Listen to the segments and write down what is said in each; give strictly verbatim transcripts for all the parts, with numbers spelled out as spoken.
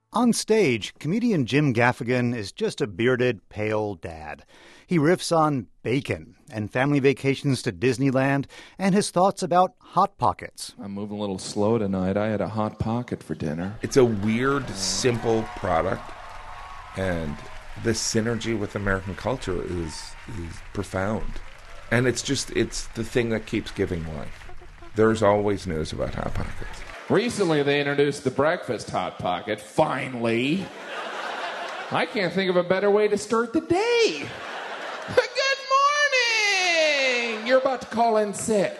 On stage, comedian Jim Gaffigan is just a bearded, pale dad. He riffs on bacon and family vacations to Disneyland and his thoughts about Hot Pockets. I'm moving a little slow tonight. I had a Hot Pocket for dinner. It's a weird, simple product, and the synergy with American culture is is profound. And it's just, it's the thing that keeps giving life. There's always news about Hot Pockets. Recently, they introduced the breakfast Hot Pocket. Finally. I can't think of a better way to start the day. Good morning! You're about to call in sick.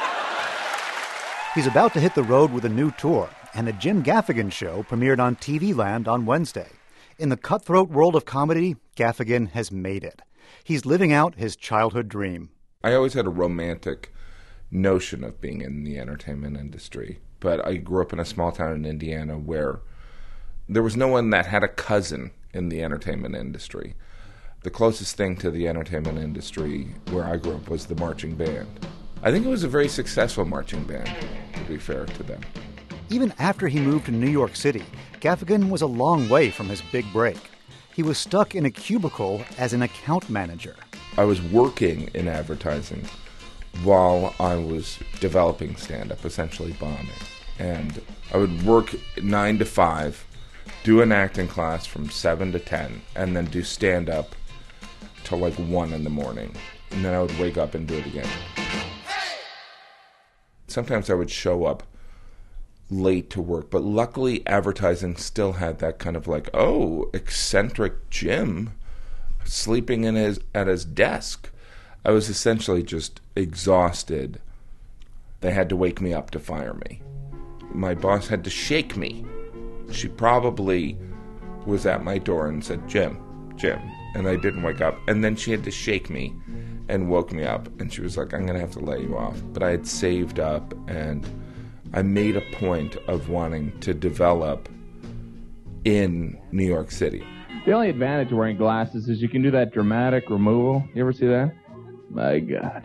He's about to hit the road with a new tour, and the Jim Gaffigan Show premiered on T V Land on Wednesday. In the cutthroat world of comedy, Gaffigan has made it. He's living out his childhood dream. I always had a romantic notion of being in the entertainment industry. But I grew up in a small town in Indiana where there was no one that had a cousin in the entertainment industry. The closest thing to the entertainment industry where I grew up was the marching band. I think it was a very successful marching band, to be fair to them. Even after he moved to New York City, Gaffigan was a long way from his big break. He was stuck in a cubicle as an account manager. I was working in advertising while I was developing stand-up, essentially bombing. And I would work nine to five, do an acting class from seven to ten, and then do stand-up till like one in the morning. And then I would wake up and do it again. Sometimes I would show up late to work, but luckily advertising still had that kind of like, oh, eccentric Jim sleeping in his at his desk. I was essentially just exhausted. They had to wake me up to fire me. My boss had to shake me. She probably was at my door and said, Jim, Jim. And I didn't wake up. And then she had to shake me and woke me up. And she was like, I'm going to have to let you off. But I had saved up, and I made a point of wanting to develop in New York City. The only advantage of wearing glasses is you can do that dramatic removal. You ever see that? My God.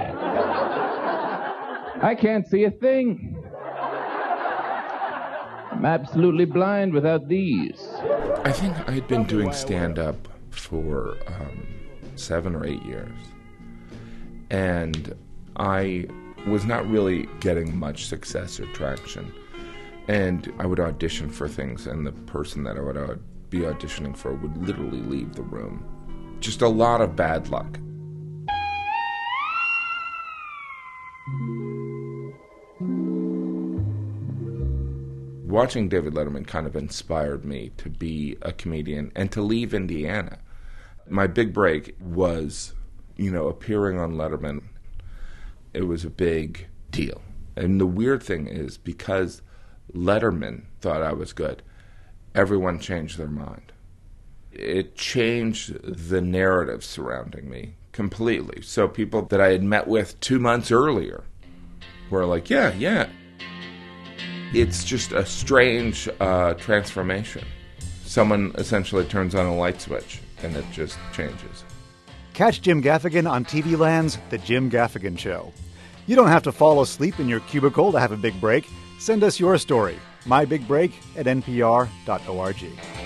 I can't see a thing. I'm absolutely blind without these. I think I had been doing stand-up for um, seven or eight years. And I was not really getting much success or traction. And I would audition for things, and the person that I would uh, be auditioning for would literally leave the room. Just a lot of bad luck. Watching David Letterman kind of inspired me to be a comedian and to leave Indiana. My big break was, you know, appearing on Letterman. It was a big deal. And the weird thing is, because Letterman thought I was good, everyone changed their mind. It changed the narrative surrounding me completely. So people that I had met with two months earlier were like, yeah, yeah. It's just a strange uh, transformation. Someone essentially turns on a light switch, and it just changes. Catch Jim Gaffigan on T V Land's The Jim Gaffigan Show. You don't have to fall asleep in your cubicle to have a big break. Send us your story, my big break at n p r dot org.